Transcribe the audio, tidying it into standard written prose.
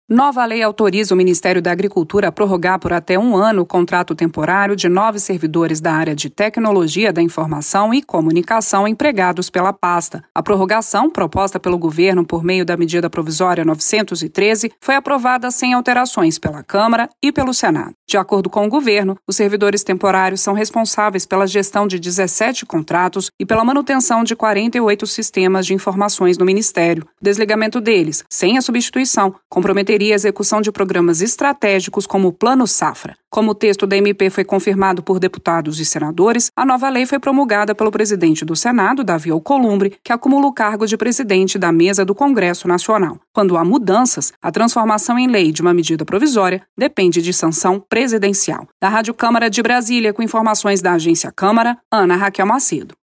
Nova lei autoriza o Ministério da Agricultura a prorrogar por até 1 ano o contrato temporário de 9 servidores da área de Tecnologia da Informação e Comunicação empregados pela pasta. A prorrogação, proposta pelo governo por meio da medida provisória 913, foi aprovada sem alterações pela Câmara e pelo Senado. De acordo com o governo, os servidores temporários são responsáveis pela gestão de 17 contratos e pela manutenção de 48 sistemas de informações no Ministério. O desligamento deles, sem a substituição, comprometeria a execução de programas estratégicos como o Plano Safra. Como o texto da MP foi confirmado por deputados e senadores, a nova lei foi promulgada pelo presidente do Senado, Davi Alcolumbre, que acumula o cargo de presidente da mesa do Congresso Nacional. Quando há mudanças, a transformação em lei de uma medida provisória depende de sanção presidencial. Da Rádio Câmara de Brasília, com informações da Agência Câmara, Ana Raquel Macedo.